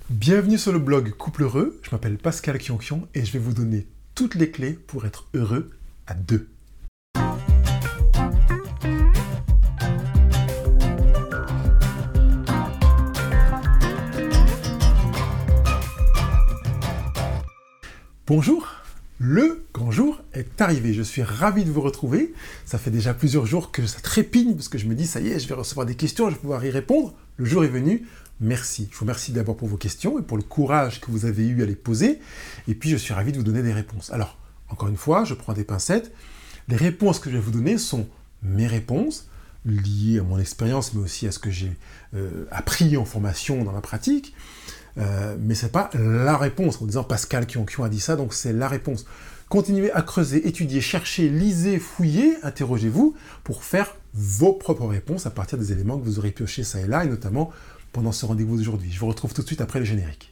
Bienvenue sur le blog Couple Heureux, je m'appelle Pascal Kionkion et je vais vous donner toutes les clés pour être heureux à deux. Bonjour, le grand jour est arrivé, je suis ravi de vous retrouver. Ça fait déjà plusieurs jours que ça trépigne parce que je me dis ça y est, je vais recevoir des questions, je vais pouvoir y répondre. Le jour est venu. Merci. Je vous remercie d'abord pour vos questions et pour le courage que vous avez eu à les poser. Et puis, je suis ravi de vous donner des réponses. Alors, encore une fois, je prends des pincettes. Les réponses que je vais vous donner sont mes réponses, liées à mon expérience, mais aussi à ce que j'ai appris en formation dans la pratique. Mais ce n'est pas la réponse. En disant Pascal Kionkion a dit ça, donc c'est la réponse. Continuez à creuser, étudier, chercher, lisez, fouillez, interrogez-vous pour faire vos propres réponses à partir des éléments que vous aurez piochés ça et là, et notamment pendant ce rendez-vous d'aujourd'hui. Je vous retrouve tout de suite après le générique.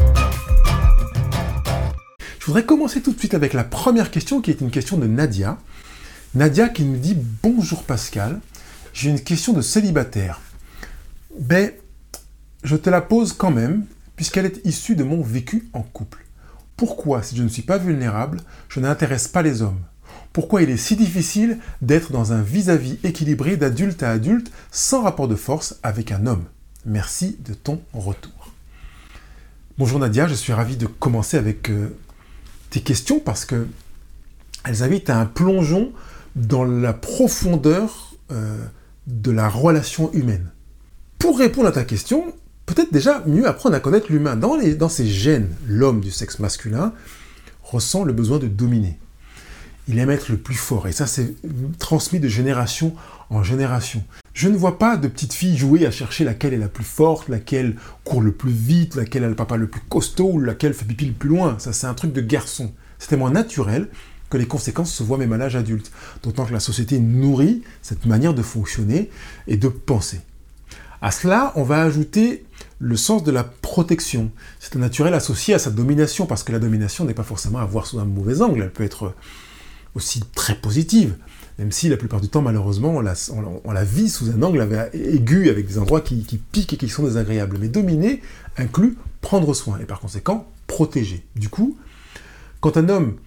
Je voudrais commencer tout de suite avec la première question qui est une question de Nadia. Nadia qui nous dit « Bonjour Pascal, j'ai une question de célibataire. Ben, je te la pose quand même, puisqu'elle est issue de mon vécu en couple. Pourquoi, si je ne suis pas vulnérable, je n'intéresse pas les hommes? Pourquoi il est si difficile d'être dans un vis-à-vis équilibré d'adulte à adulte sans rapport de force avec un homme? Merci de ton retour. » Bonjour Nadia, je suis ravi de commencer avec tes questions parce que elles invitent à un plongeon dans la profondeur de la relation humaine. Pour répondre à ta question, peut-être déjà mieux apprendre à connaître l'humain. Dans ses gènes, l'homme du sexe masculin ressent le besoin de dominer. Il aime être le plus fort et ça c'est transmis de génération en génération. Je ne vois pas de petite fille jouer à chercher laquelle est la plus forte, laquelle court le plus vite, laquelle a le papa le plus costaud ou laquelle fait pipi le plus loin. Ça c'est un truc de garçon. C'est tellement naturel que les conséquences se voient même à l'âge adulte. D'autant que la société nourrit cette manière de fonctionner et de penser. À cela, on va ajouter le sens de la protection. C'est un naturel associé à sa domination, parce que la domination n'est pas forcément à voir sous un mauvais angle, elle peut être aussi très positive, même si la plupart du temps, malheureusement, on la vit sous un angle aigu, avec des endroits qui piquent et qui sont désagréables. Mais dominer inclut prendre soin, et par conséquent, protéger. Du coup, quand un homme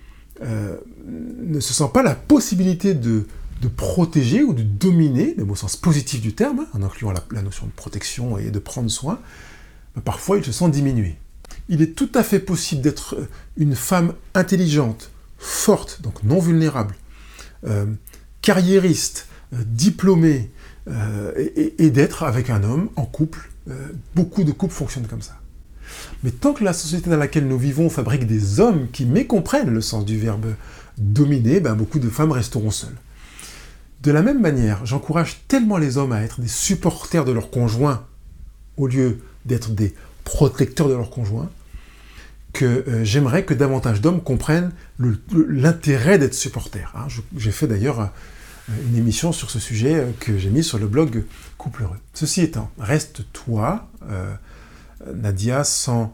ne se sent pas la possibilité de protéger ou de dominer, même au sens positif du terme, en incluant la notion de protection et de prendre soin, parfois il se sent diminué. Il est tout à fait possible d'être une femme intelligente, forte, donc non vulnérable, carriériste, diplômée, et d'être avec un homme en couple. Beaucoup de couples fonctionnent comme ça. Mais tant que la société dans laquelle nous vivons fabrique des hommes qui mécomprennent le sens du verbe dominer, beaucoup de femmes resteront seules. De la même manière, j'encourage tellement les hommes à être des supporters de leur conjoint au lieu d'être des protecteurs de leur conjoint, que j'aimerais que davantage d'hommes comprennent l'intérêt d'être supporters. J'ai fait d'ailleurs une émission sur ce sujet que j'ai mis sur le blog Couple Heureux. Ceci étant, reste toi, Nadia, sans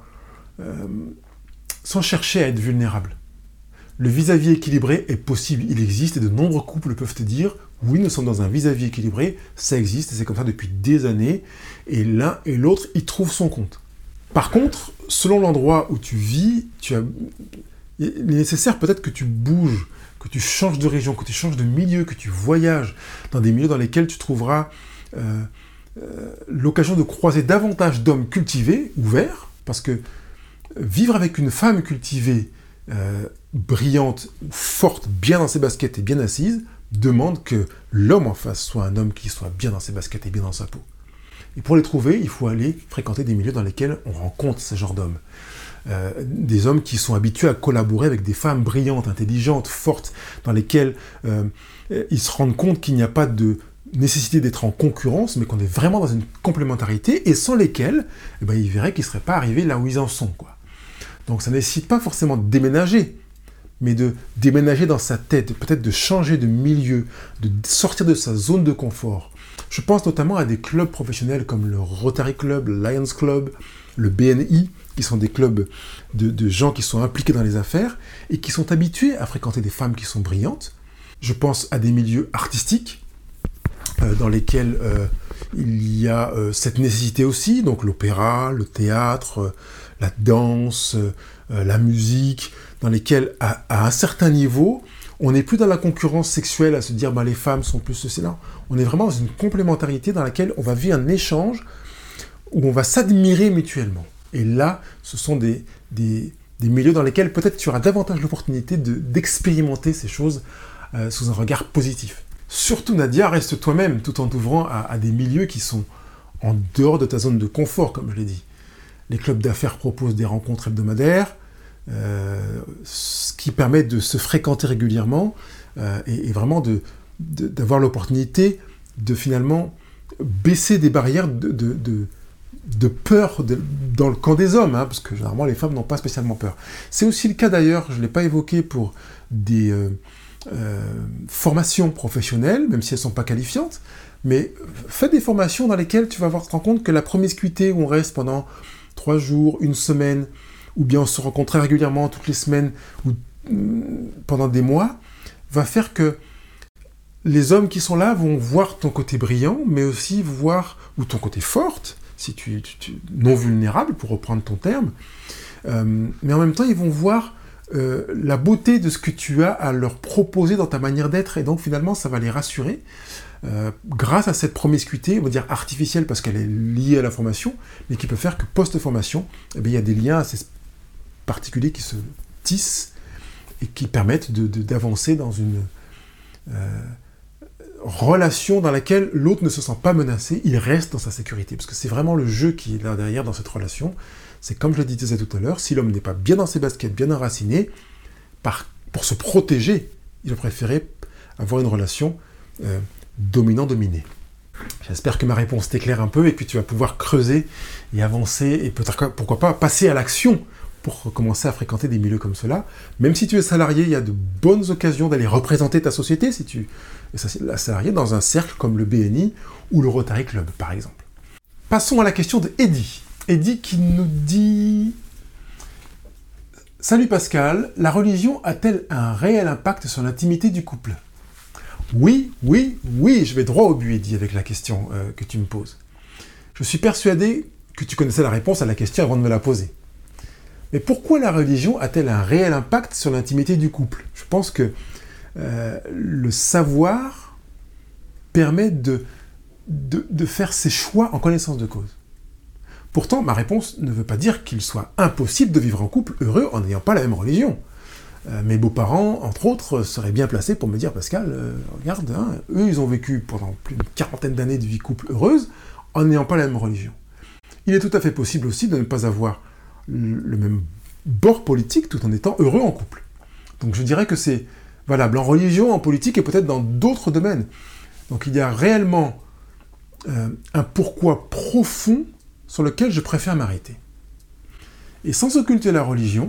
chercher à être vulnérable. Le vis-à-vis équilibré est possible, il existe, et de nombreux couples peuvent te dire « Oui, nous sommes dans un vis-à-vis équilibré, ça existe, et c'est comme ça depuis des années, et l'un et l'autre y trouvent son compte. » Par contre, selon l'endroit où tu vis, il est nécessaire peut-être que tu bouges, que tu changes de région, que tu changes de milieu, que tu voyages dans des milieux dans lesquels tu trouveras l'occasion de croiser davantage d'hommes cultivés, ouverts, parce que vivre avec une femme cultivée, brillante, forte, bien dans ses baskets et bien assise, demande que l'homme en face soit un homme qui soit bien dans ses baskets et bien dans sa peau. Et pour les trouver, il faut aller fréquenter des milieux dans lesquels on rencontre ce genre d'hommes. Des hommes qui sont habitués à collaborer avec des femmes brillantes, intelligentes, fortes, dans lesquelles ils se rendent compte qu'il n'y a pas de nécessité d'être en concurrence, mais qu'on est vraiment dans une complémentarité, et sans lesquelles, ils verraient qu'ils ne seraient pas arrivés là où ils en sont, quoi. Donc ça ne nécessite pas forcément de déménager, mais de déménager dans sa tête, peut-être de changer de milieu, de sortir de sa zone de confort. Je pense notamment à des clubs professionnels comme le Rotary Club, le Lions Club, le BNI, qui sont des clubs de gens qui sont impliqués dans les affaires et qui sont habitués à fréquenter des femmes qui sont brillantes. Je pense à des milieux artistiques dans lesquels il y a cette nécessité aussi, donc l'opéra, le théâtre, la danse, la musique, dans lesquels, à un certain niveau, on n'est plus dans la concurrence sexuelle, à se dire les femmes sont plus ceci, là. On est vraiment dans une complémentarité dans laquelle on va vivre un échange où on va s'admirer mutuellement. Et là, ce sont des milieux dans lesquels peut-être tu auras davantage l'opportunité d'expérimenter ces choses sous un regard positif. Surtout, Nadia, reste toi-même tout en t'ouvrant à des milieux qui sont en dehors de ta zone de confort, comme je l'ai dit. Les clubs d'affaires proposent des rencontres hebdomadaires, ce qui permet de se fréquenter régulièrement et vraiment d'avoir l'opportunité de finalement baisser des barrières de peur dans le camp des hommes, parce que généralement les femmes n'ont pas spécialement peur. C'est aussi le cas d'ailleurs, je ne l'ai pas évoqué, pour des formations professionnelles, même si elles ne sont pas qualifiantes, mais fais des formations dans lesquelles tu vas te rendre compte que la promiscuité où on reste pendant 3 jours, 1 semaine, ou bien on se rencontre régulièrement toutes les semaines ou pendant des mois, va faire que les hommes qui sont là vont voir ton côté brillant, mais aussi voir, ou ton côté forte, si tu non vulnérable, pour reprendre ton terme, mais en même temps, ils vont voir la beauté de ce que tu as à leur proposer dans ta manière d'être, et donc finalement, ça va les rassurer, grâce à cette promiscuité, on va dire artificielle, parce qu'elle est liée à la formation, mais qui peut faire que post-formation, il y a des liens assez particuliers qui se tissent, et qui permettent d'avancer dans une relation dans laquelle l'autre ne se sent pas menacé, il reste dans sa sécurité. Parce que c'est vraiment le jeu qui est là derrière dans cette relation. C'est comme je le disais tout à l'heure, si l'homme n'est pas bien dans ses baskets, bien enraciné, pour se protéger, il va préférer avoir une relation dominant-dominé. J'espère que ma réponse t'éclaire un peu et que tu vas pouvoir creuser et avancer et peut-être, pourquoi pas, passer à l'action pour commencer à fréquenter des milieux comme cela. Même si tu es salarié, il y a de bonnes occasions d'aller représenter ta société si tu es salarié dans un cercle comme le BNI ou le Rotary Club, par exemple. Passons à la question de Eddy. Eddy qui nous dit « Salut Pascal, la religion a-t-elle un réel impact sur l'intimité du couple ?» Oui, je vais droit au but, Eddy, avec la question que tu me poses. Je suis persuadé que tu connaissais la réponse à la question avant de me la poser. Mais pourquoi la religion a-t-elle un réel impact sur l'intimité du couple ? Je pense que le savoir permet de faire ses choix en connaissance de cause. Pourtant, ma réponse ne veut pas dire qu'il soit impossible de vivre en couple heureux en n'ayant pas la même religion. Mes beaux-parents, entre autres, seraient bien placés pour me dire « Pascal, regarde, eux, ils ont vécu pendant plus d'une 40aine d'années de vie couple heureuse en n'ayant pas la même religion. » Il est tout à fait possible aussi de ne pas avoir le même bord politique tout en étant heureux en couple. Donc je dirais que c'est valable en religion, en politique et peut-être dans d'autres domaines. Donc il y a réellement un pourquoi profond sur lequel je préfère m'arrêter. Et sans occulter la religion,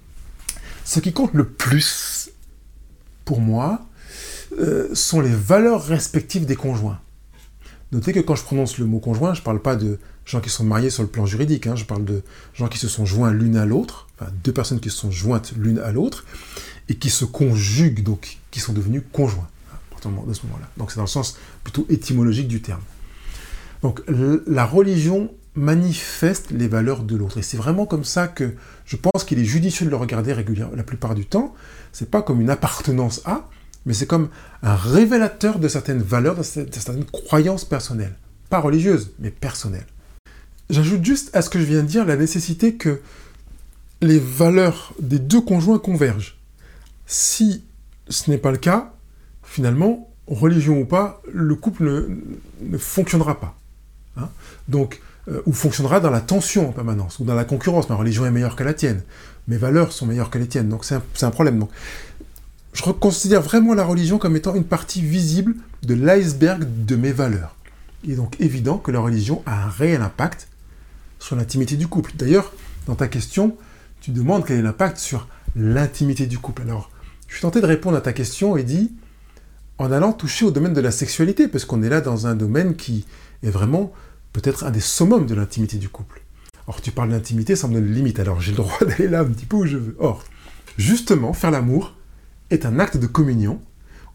ce qui compte le plus pour moi sont les valeurs respectives des conjoints. Notez que quand je prononce le mot conjoint, je ne parle pas de gens qui sont mariés sur le plan juridique, je parle de gens qui se sont joints l'une à l'autre, enfin 2 personnes qui se sont jointes l'une à l'autre, et qui se conjuguent, donc qui sont devenus conjoints, à partir de ce moment-là. Donc c'est dans le sens plutôt étymologique du terme. Donc la religion manifeste les valeurs de l'autre, et c'est vraiment comme ça que je pense qu'il est judicieux de le regarder régulièrement, la plupart du temps. C'est pas comme une appartenance à, mais c'est comme un révélateur de certaines valeurs, de certaines croyances personnelles. Pas religieuses, mais personnelles. J'ajoute juste à ce que je viens de dire la nécessité que les valeurs des 2 conjoints convergent. Si ce n'est pas le cas, finalement, religion ou pas, le couple ne fonctionnera pas. Donc, ou fonctionnera dans la tension en permanence, ou dans la concurrence. Ma religion est meilleure que la tienne. Mes valeurs sont meilleures que les tiennes. Donc c'est un problème. Donc, je considère vraiment la religion comme étant une partie visible de l'iceberg de mes valeurs. Il est donc évident que la religion a un réel impact sur l'intimité du couple. D'ailleurs, dans ta question, tu demandes quel est l'impact sur l'intimité du couple. Alors, je suis tenté de répondre à ta question, Eddy, en allant toucher au domaine de la sexualité, parce qu'on est là dans un domaine qui est vraiment peut-être un des summums de l'intimité du couple. Or, tu parles d'intimité, ça me donne une limite, alors j'ai le droit d'aller là un petit peu où je veux. Or, justement, faire l'amour est un acte de communion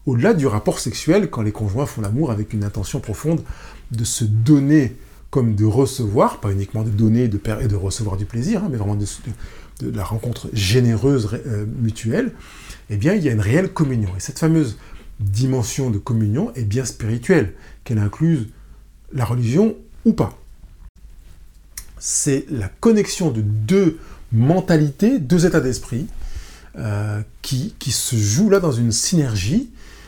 au-delà du rapport sexuel, quand les conjoints font l'amour avec une intention profonde de se donner comme de recevoir, pas uniquement de donner et de recevoir du plaisir, mais vraiment de la rencontre généreuse mutuelle, eh bien, il y a une réelle communion. Et cette fameuse dimension de communion est bien spirituelle, qu'elle incluse la religion ou pas. C'est la connexion de deux mentalités, deux états d'esprit, qui se jouent là dans une synergie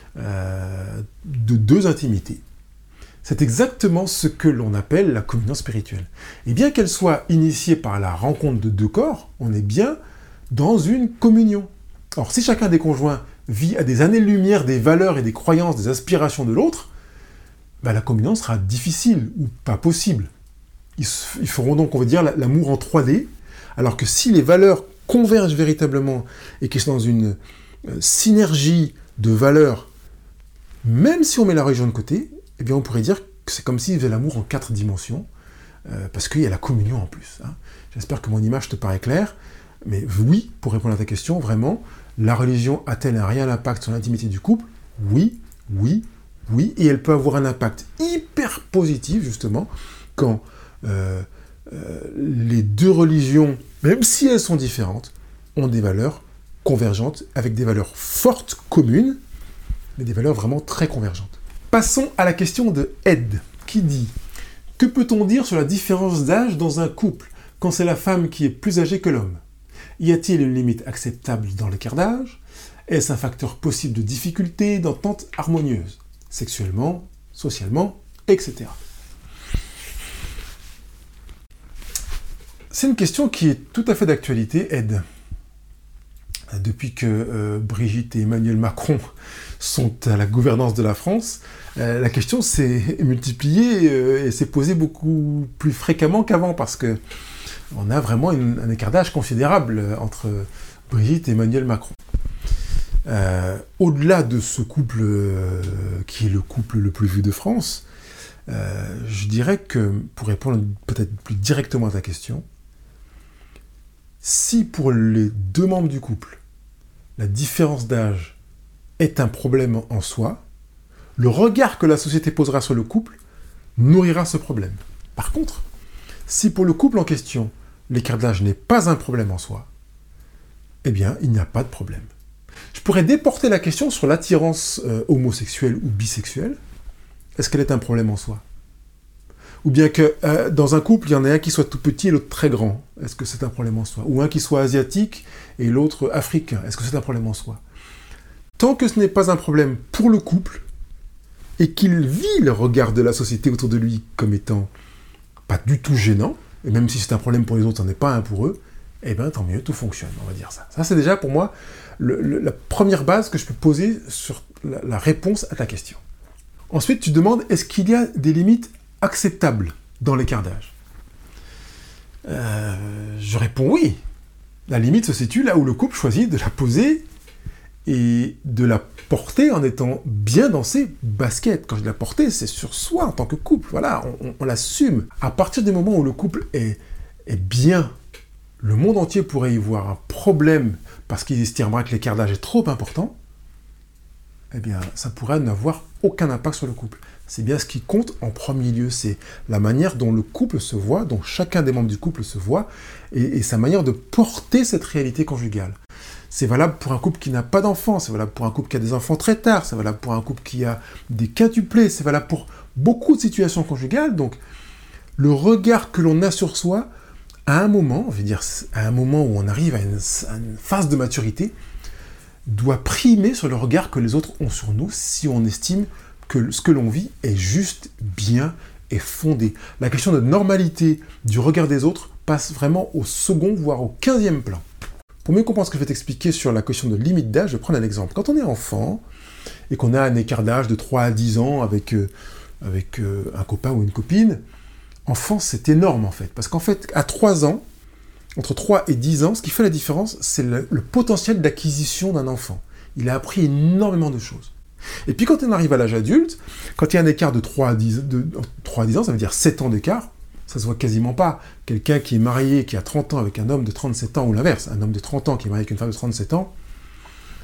de deux intimités. C'est exactement ce que l'on appelle la communion spirituelle. Et bien qu'elle soit initiée par la rencontre de deux corps, on est bien dans une communion. Or, si chacun des conjoints vit à des années-lumière des valeurs et des croyances, des aspirations de l'autre, la communion sera difficile ou pas possible. Ils feront donc, on va dire, l'amour en 3D, alors que si les valeurs convergent véritablement et qu'ils sont dans une synergie de valeurs, même si on met la religion de côté, eh bien on pourrait dire que c'est comme s'ils faisaient l'amour en 4 dimensions, parce qu'il y a la communion en plus. J'espère que mon image te paraît claire, mais oui, pour répondre à ta question, vraiment, la religion a-t-elle un réel impact sur l'intimité du couple ? Oui, et elle peut avoir un impact hyper positif, justement, quand les deux religions, même si elles sont différentes, ont des valeurs convergentes, avec des valeurs fortes, communes, mais des valeurs vraiment très convergentes. Passons à la question de Ed, qui dit « Que peut-on dire sur la différence d'âge dans un couple, quand c'est la femme qui est plus âgée que l'homme ? Y a-t-il une limite acceptable dans l'écart d'âge ? Est-ce un facteur possible de difficulté, d'entente harmonieuse, sexuellement, socialement, etc. » C'est une question qui est tout à fait d'actualité, Ed. Depuis que Brigitte et Emmanuel Macron sont à la gouvernance de la France, la question s'est multipliée et s'est posée beaucoup plus fréquemment qu'avant, parce que on a vraiment un écart d'âge considérable entre Brigitte et Emmanuel Macron. Au-delà de ce couple qui est le couple le plus vu de France, je dirais que, pour répondre peut-être plus directement à ta question, si pour les deux membres du couple, la différence d'âge est un problème en soi, le regard que la société posera sur le couple nourrira ce problème. Par contre, si pour le couple en question, l'écart d'âge n'est pas un problème en soi, eh bien, il n'y a pas de problème. Je pourrais déporter la question sur l'attirance homosexuelle ou bisexuelle. Est-ce qu'elle est un problème en soi ? Ou bien que dans un couple, il y en a un qui soit tout petit et l'autre très grand. Est-ce que c'est un problème en soi ? Ou un qui soit asiatique et l'autre africain. Est-ce que c'est un problème en soi ? Tant que ce n'est pas un problème pour le couple, et qu'il vit le regard de la société autour de lui comme étant pas du tout gênant, et même si c'est un problème pour les autres, ça n'est pas un pour eux, eh bien tant mieux, tout fonctionne, on va dire ça. Ça, c'est déjà pour moi la première base que je peux poser sur la réponse à ta question. Ensuite, tu demandes, est-ce qu'il y a des limites acceptables dans l'écart d'âge ? Je réponds oui. La limite se situe là où le couple choisit de la poser et de la porter en étant bien dans ses baskets. Quand je dis la porter, c'est sur soi en tant que couple. Voilà, on l'assume. À partir du moment où le couple est bien, le monde entier pourrait y voir un problème parce qu'il estimera que l'écart d'âge est trop important, eh bien, ça pourrait n'avoir aucun impact sur le couple. C'est bien ce qui compte en premier lieu, c'est la manière dont le couple se voit, dont chacun des membres du couple se voit, et sa manière de porter cette réalité conjugale. C'est valable pour un couple qui n'a pas d'enfants, c'est valable pour un couple qui a des enfants très tard, c'est valable pour un couple qui a des quintuplés, c'est valable pour beaucoup de situations conjugales. Donc, le regard que l'on a sur soi, à un moment, je veux dire, à un moment où on arrive à une phase de maturité, doit primer sur le regard que les autres ont sur nous si on estime que ce que l'on vit est juste, bien et fondé. La question de normalité du regard des autres passe vraiment au second, voire au 15e plan. Pour mieux comprendre ce que je vais t'expliquer sur la question de limite d'âge, je vais prendre un exemple. Quand on est enfant et qu'on a un écart d'âge de 3 à 10 ans avec un copain ou une copine, enfant, c'est énorme en fait. Parce qu'en fait, à 3 ans, entre 3 et 10 ans, ce qui fait la différence, c'est le potentiel d'acquisition d'un enfant. Il a appris énormément de choses. Et puis quand on arrive à l'âge adulte, quand il y a un écart de 3 à 10 ans, ça veut dire 7 ans d'écart, ça se voit quasiment pas. Quelqu'un qui est marié, qui a 30 ans avec un homme de 37 ans, ou l'inverse, un homme de 30 ans qui est marié avec une femme de 37 ans,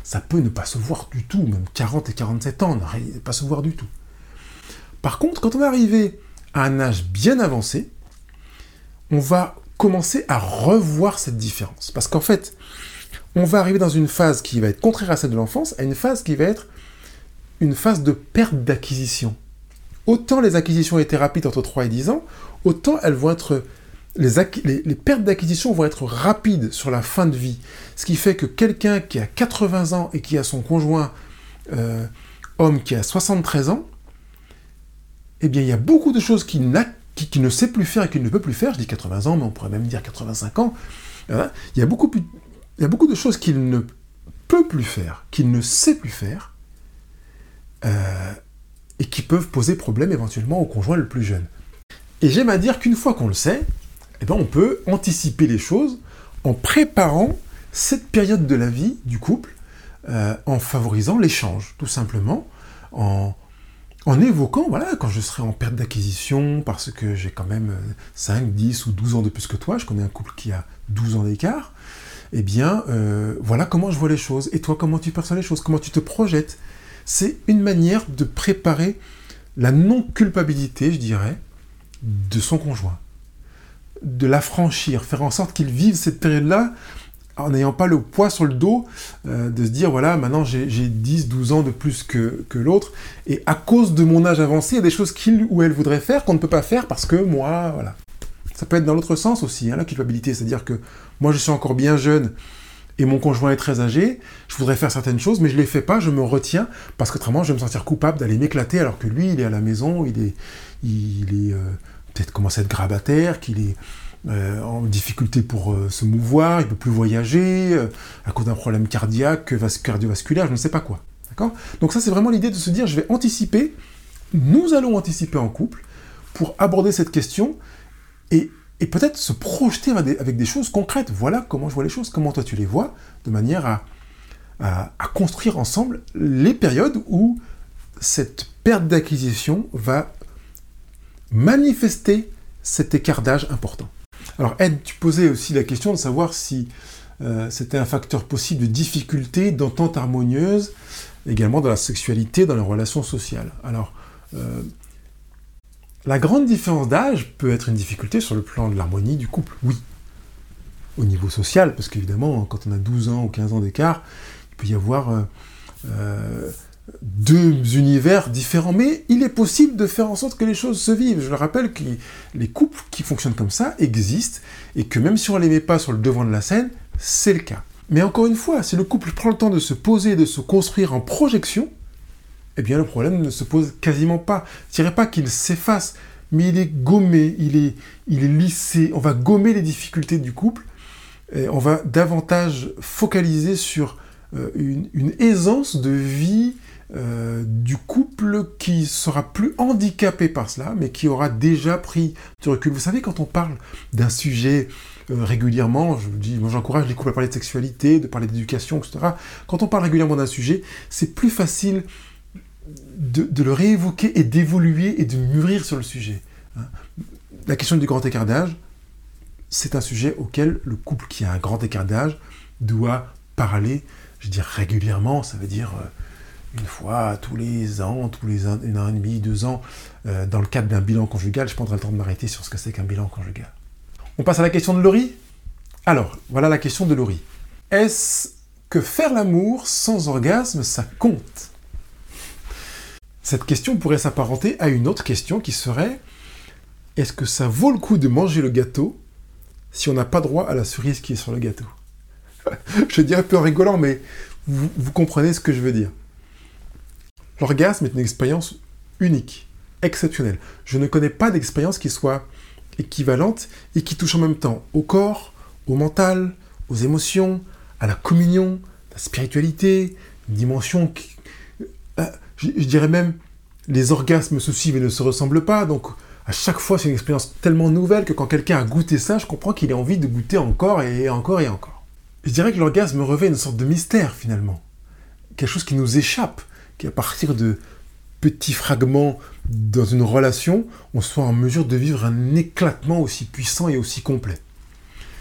Ça peut ne pas se voir du tout, même 40 et 47 ans, ne pas se voir du tout. Par contre, quand on va arriver à un âge bien avancé, on va commencer à revoir cette différence. Parce qu'en fait, on va arriver dans une phase qui va être contraire à celle de l'enfance, à une phase qui va être une phase de perte d'acquisition. Autant les acquisitions étaient rapides entre 3 et 10 ans, autant elles vont être... Les pertes d'acquisition vont être rapides sur la fin de vie. Ce qui fait que quelqu'un qui a 80 ans et qui a son conjoint homme qui a 73 ans, eh bien, il y a beaucoup de choses qu'il ne sait plus faire et qu'il ne peut plus faire. Je dis 80 ans, mais on pourrait même dire 85 ans. Il y a beaucoup de choses qu'il ne peut plus faire, qu'il ne sait plus faire, et qui peuvent poser problème éventuellement au conjoint le plus jeune. Et j'aime à dire qu'une fois qu'on le sait, eh ben on peut anticiper les choses en préparant cette période de la vie du couple, en favorisant l'échange, tout simplement, en évoquant, voilà, quand je serai en perte d'acquisition, parce que j'ai quand même 5, 10 ou 12 ans de plus que toi, je connais un couple qui a 12 ans d'écart, eh bien, voilà comment je vois les choses, et toi, comment tu perçois les choses, comment tu te projettes. C'est une manière de préparer la non-culpabilité, je dirais, de son conjoint. De l'affranchir, faire en sorte qu'il vive cette période-là en n'ayant pas le poids sur le dos, de se dire, voilà, maintenant j'ai 10, 12 ans de plus que l'autre, et à cause de mon âge avancé, il y a des choses qu'il ou elle voudrait faire qu'on ne peut pas faire parce que moi, voilà. Ça peut être dans l'autre sens aussi, la culpabilité, c'est-à-dire que moi je suis encore bien jeune, et mon conjoint est très âgé, je voudrais faire certaines choses, mais je ne les fais pas, je me retiens, parce qu'autrement je vais me sentir coupable d'aller m'éclater, alors que lui, il est à la maison, il est peut-être commence à être grabataire, qu'il est en difficulté pour se mouvoir, il ne peut plus voyager, à cause d'un problème cardiaque, cardiovasculaire, je ne sais pas quoi. D'accord ? Donc ça, c'est vraiment l'idée de se dire, je vais anticiper, nous allons anticiper en couple, pour aborder cette question, et peut-être se projeter avec des choses concrètes. Voilà comment je vois les choses, comment toi tu les vois, de manière à construire ensemble les périodes où cette perte d'acquisition va manifester cet écart d'âge important. Alors Ed, tu posais aussi la question de savoir si c'était un facteur possible de difficulté, d'entente harmonieuse, également dans la sexualité, dans les relations sociales. Alors, la grande différence d'âge peut être une difficulté sur le plan de l'harmonie du couple, oui. Au niveau social, parce qu'évidemment, quand on a 12 ans ou 15 ans d'écart, il peut y avoir deux univers différents, mais il est possible de faire en sorte que les choses se vivent. Je le rappelle que les couples qui fonctionnent comme ça existent, et que même si on ne les met pas sur le devant de la scène, c'est le cas. Mais encore une fois, si le couple prend le temps de se poser, de se construire en projection, eh bien le problème ne se pose quasiment pas. Je ne dirais pas qu'il s'efface, mais il est gommé, il est lissé. On va gommer les difficultés du couple, et on va davantage focaliser sur une aisance de vie du couple qui sera plus handicapé par cela, mais qui aura déjà pris du recul. Vous savez, quand on parle d'un sujet régulièrement, moi j'encourage les couples à parler de sexualité, de parler d'éducation, etc. Quand on parle régulièrement d'un sujet, c'est plus facile de le réévoquer et d'évoluer et de mûrir sur le sujet. La question du grand écart d'âge, c'est un sujet auquel le couple qui a un grand écart d'âge doit parler, je veux dire régulièrement, ça veut dire une fois tous les ans, un an et demi, 2 ans, dans le cadre d'un bilan conjugal. Je prendrai le temps de m'arrêter sur ce que c'est qu'un bilan conjugal. On passe à la question de Laurie. Alors, voilà la question de Laurie. Est-ce que faire l'amour sans orgasme, ça compte ? Cette question pourrait s'apparenter à une autre question qui serait: est-ce que ça vaut le coup de manger le gâteau si on n'a pas droit à la cerise qui est sur le gâteau ? Je dis un peu en rigolant, mais vous comprenez ce que je veux dire. L'orgasme est une expérience unique, exceptionnelle. Je ne connais pas d'expérience qui soit équivalente et qui touche en même temps au corps, au mental, aux émotions, à la communion, à la spiritualité, une dimension qui... je dirais même, les orgasmes se suivent et ne se ressemblent pas, donc à chaque fois c'est une expérience tellement nouvelle que quand quelqu'un a goûté ça, je comprends qu'il ait envie de goûter encore et encore et encore. Je dirais que l'orgasme revêt une sorte de mystère finalement, quelque chose qui nous échappe, qui à partir de petits fragments dans une relation, on soit en mesure de vivre un éclatement aussi puissant et aussi complet.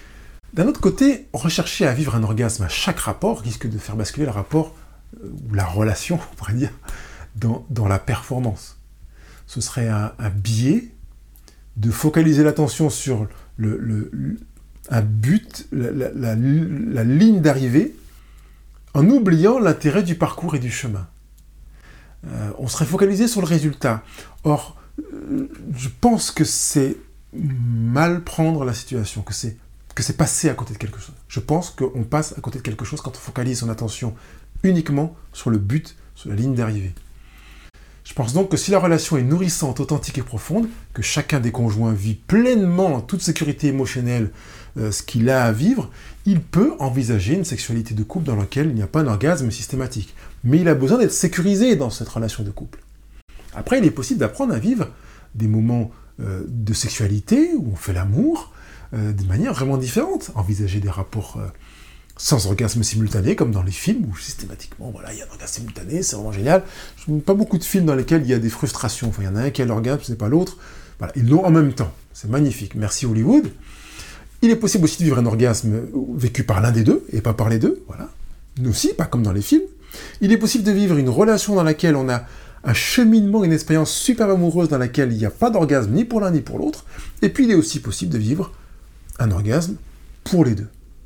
D'un autre côté, rechercher à vivre un orgasme à chaque rapport risque de faire basculer le rapport, ou la relation, on pourrait dire, dans la performance. Ce serait un biais de focaliser l'attention sur un but, la ligne d'arrivée, en oubliant l'intérêt du parcours et du chemin. On serait focalisé sur le résultat. Or, je pense que c'est mal prendre la situation, que c'est passer à côté de quelque chose. Je pense qu'on passe à côté de quelque chose quand on focalise son attention uniquement sur le but, sur la ligne d'arrivée. Je pense donc que si la relation est nourrissante, authentique et profonde, que chacun des conjoints vit pleinement, en toute sécurité émotionnelle, ce qu'il a à vivre, il peut envisager une sexualité de couple dans laquelle il n'y a pas un orgasme systématique. Mais il a besoin d'être sécurisé dans cette relation de couple. Après, il est possible d'apprendre à vivre des moments de sexualité où on fait l'amour de manière vraiment différente. Envisager des rapports sans orgasme simultané, comme dans les films, où systématiquement, voilà, il y a un orgasme simultané, c'est vraiment génial. Je n'aime pas beaucoup de films dans lesquels il y a des frustrations. Enfin, il y en a un qui a l'orgasme, ce n'est pas l'autre. Voilà, ils l'ont en même temps. C'est magnifique. Merci Hollywood. Il est possible aussi de vivre un orgasme vécu par l'un des deux, et pas par les deux. Voilà. Nous aussi, pas comme dans les films. Il est possible de vivre une relation dans laquelle on a un cheminement, une expérience super amoureuse dans laquelle il n'y a pas d'orgasme ni pour l'un ni pour l'autre. Et puis, il est aussi possible de vivre un orgasme pour les deux.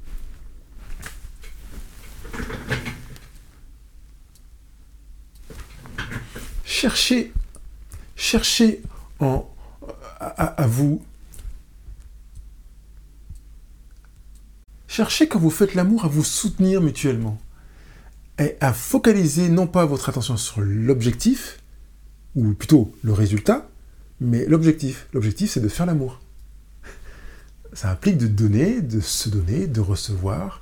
Cherchez à vous... Cherchez quand vous faites l'amour à vous soutenir mutuellement et à focaliser non pas votre attention sur l'objectif, ou plutôt le résultat, mais l'objectif. L'objectif, c'est de faire l'amour. Ça implique de donner, de se donner, de recevoir,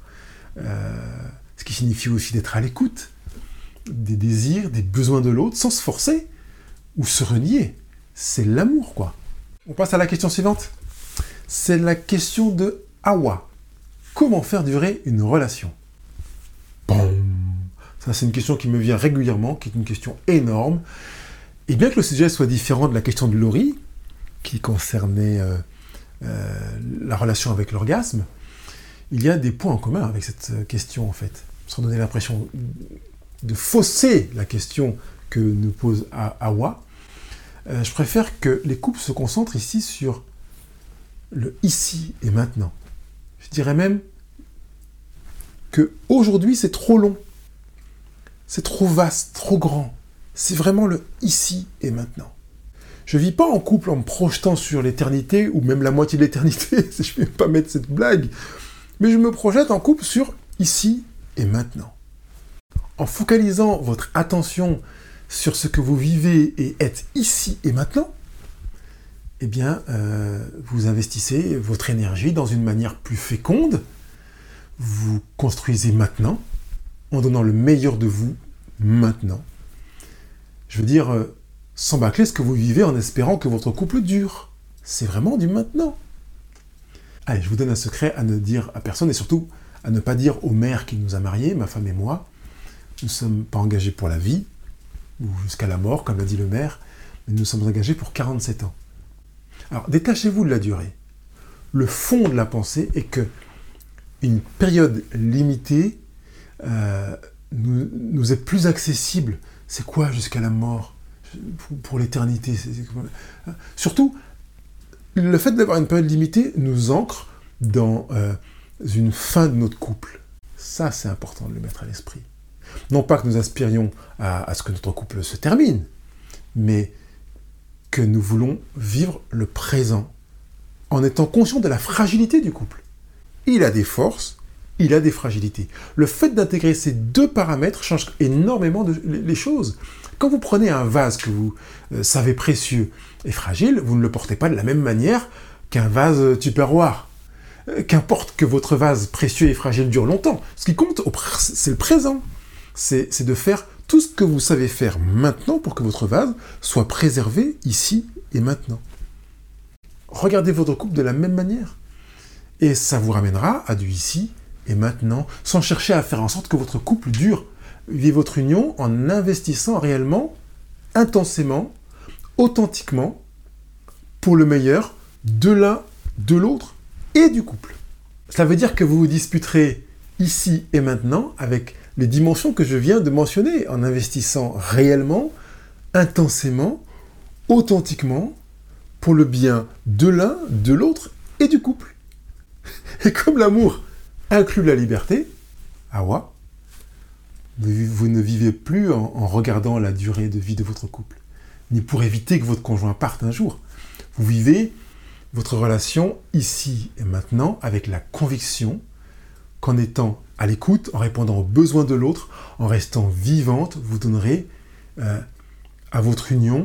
ce qui signifie aussi d'être à l'écoute des désirs, des besoins de l'autre, sans se forcer ou se renier. C'est l'amour, quoi. On passe à la question suivante. C'est la question de Hawa. Comment faire durer une relation ? Bon. Ça, c'est une question qui me vient régulièrement, qui est une question énorme. Et bien que le sujet soit différent de la question de Laurie, qui concernait la relation avec l'orgasme, il y a des points en commun avec cette question, en fait. Sans donner l'impression de fausser la question que nous pose Hawa, je préfère que les couples se concentrent ici sur le ici et maintenant. Je dirais même que aujourd'hui c'est trop long, c'est trop vaste, trop grand. C'est vraiment le ici et maintenant. Je vis pas en couple en me projetant sur l'éternité, ou même la moitié de l'éternité, si je ne vais pas mettre cette blague, mais je me projette en couple sur ici et maintenant. En focalisant votre attention sur ce que vous vivez et êtes ici et maintenant, eh bien, vous investissez votre énergie dans une manière plus féconde, vous construisez maintenant, en donnant le meilleur de vous maintenant. Je veux dire, sans bâcler ce que vous vivez en espérant que votre couple dure. C'est vraiment du maintenant. Allez, je vous donne un secret à ne dire à personne, et surtout à ne pas dire au maire qui nous a mariés, ma femme et moi. Nous ne sommes pas engagés pour la vie, ou jusqu'à la mort, comme l'a dit le maire, mais nous sommes engagés pour 47 ans. Alors, détachez-vous de la durée. Le fond de la pensée est que une période limitée nous est plus accessible. C'est quoi jusqu'à la mort ? Pour l'éternité. Surtout, le fait d'avoir une période limitée nous ancre dans une fin de notre couple. Ça, c'est important de le mettre à l'esprit. Non pas que nous aspirions à ce que notre couple se termine, mais que nous voulons vivre le présent en étant conscients de la fragilité du couple. Il a des forces, il a des fragilités. Le fait d'intégrer ces deux paramètres change énormément les choses. Quand vous prenez un vase que vous savez précieux et fragile, vous ne le portez pas de la même manière qu'un vase Tupperware. Qu'importe que votre vase précieux et fragile dure longtemps. Ce qui compte, c'est le présent. C'est de faire tout ce que vous savez faire maintenant pour que votre vase soit préservé ici et maintenant. Regardez votre couple de la même manière. Et ça vous ramènera à du ici et maintenant, sans chercher à faire en sorte que votre couple dure. Vivez votre union en investissant réellement, intensément, authentiquement, pour le meilleur de l'un, de l'autre et du couple. Ça veut dire que vous vous disputerez ici et maintenant avec les dimensions que je viens de mentionner, en investissant réellement, intensément, authentiquement, pour le bien de l'un, de l'autre et du couple. Et comme l'amour inclut la liberté, Hawa, vous ne vivez plus en regardant la durée de vie de votre couple, ni pour éviter que votre conjoint parte un jour. Vous vivez votre relation ici et maintenant avec la conviction qu'en étant à l'écoute, en répondant aux besoins de l'autre, en restant vivante, vous donnerez à votre union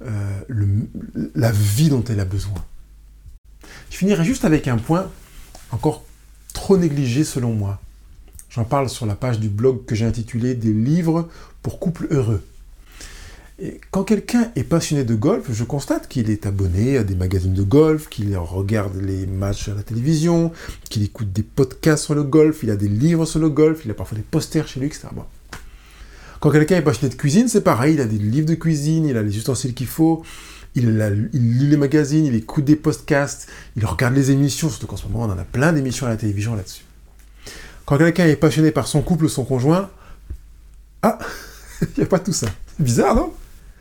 la vie dont elle a besoin. Je finirai juste avec un point encore trop négligé selon moi. J'en parle sur la page du blog que j'ai intitulé « Des livres pour couples heureux ». Et quand quelqu'un est passionné de golf, je constate qu'il est abonné à des magazines de golf, qu'il regarde les matchs à la télévision, qu'il écoute des podcasts sur le golf, il a des livres sur le golf, il a parfois des posters chez lui, etc. Bon. Quand quelqu'un est passionné de cuisine, c'est pareil, il a des livres de cuisine, il a les ustensiles qu'il faut, il lit les magazines, il écoute des podcasts, il regarde les émissions, surtout qu'en ce moment on en a plein d'émissions à la télévision là-dessus. Quand quelqu'un est passionné par son couple ou son conjoint, il n'y a pas tout ça. C'est bizarre, non ?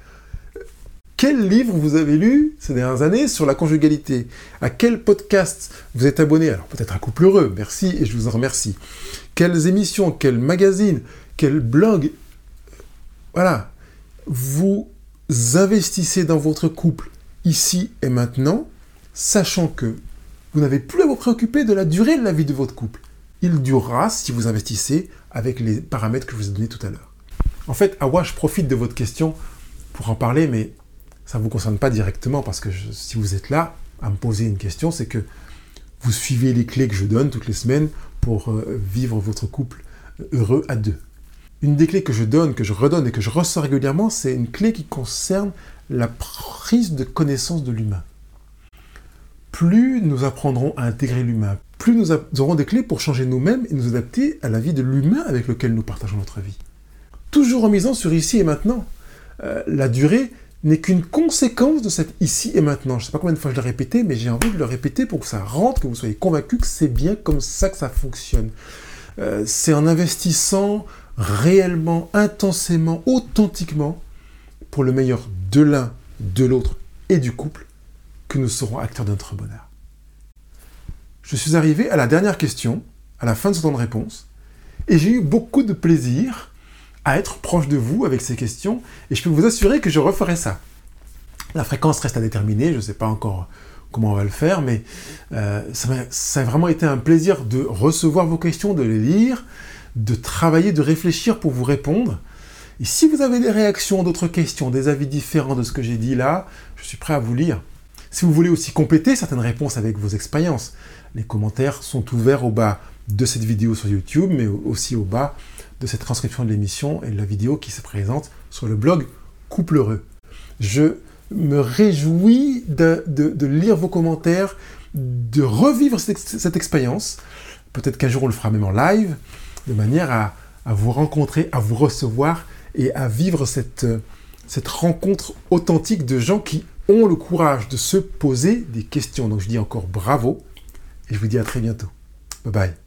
Quel livre vous avez lu ces dernières années sur la conjugalité ? À quel podcast vous êtes abonné ? Alors peut-être un couple heureux, merci et je vous en remercie. Quelles émissions, quels magazines, quel blog ? Voilà, vous investissez dans votre couple ici et maintenant, sachant que vous n'avez plus à vous préoccuper de la durée de la vie de votre couple. Il durera si vous investissez avec les paramètres que je vous ai donnés tout à l'heure. En fait, Hawa, je profite de votre question pour en parler, mais ça ne vous concerne pas directement, parce que si vous êtes là à me poser une question, c'est que vous suivez les clés que je donne toutes les semaines pour vivre votre couple heureux à deux. Une des clés que je donne, que je redonne et que je ressors régulièrement, c'est une clé qui concerne la prise de connaissance de l'humain. Plus nous apprendrons à intégrer l'humain, plus nous aurons des clés pour changer nous-mêmes et nous adapter à la vie de l'humain avec lequel nous partageons notre vie. Toujours en misant sur ici et maintenant. La durée n'est qu'une conséquence de cet ici et maintenant. Je ne sais pas combien de fois je l'ai répété, mais j'ai envie de le répéter pour que ça rentre, que vous soyez convaincus que c'est bien comme ça que ça fonctionne. C'est en investissant réellement, intensément, authentiquement, pour le meilleur de l'un, de l'autre et du couple, que nous serons acteurs de notre bonheur. Je suis arrivé à la dernière question, à la fin de ce temps de réponse, et j'ai eu beaucoup de plaisir à être proche de vous avec ces questions, et je peux vous assurer que je referai ça. La fréquence reste à déterminer, je ne sais pas encore comment on va le faire, mais ça a vraiment été un plaisir de recevoir vos questions, de les lire, de travailler, de réfléchir pour vous répondre. Et si vous avez des réactions, d'autres questions, des avis différents de ce que j'ai dit là, je suis prêt à vous lire. Si vous voulez aussi compléter certaines réponses avec vos expériences, les commentaires sont ouverts au bas de cette vidéo sur YouTube, mais aussi au bas de cette transcription de l'émission et de la vidéo qui se présente sur le blog Couple Heureux. Je me réjouis de lire vos commentaires, de revivre cette expérience. Peut-être qu'un jour on le fera même en live, de manière à vous rencontrer, à vous recevoir et à vivre cette rencontre authentique de gens qui ont le courage de se poser des questions. Donc je dis encore bravo et je vous dis à très bientôt. Bye bye.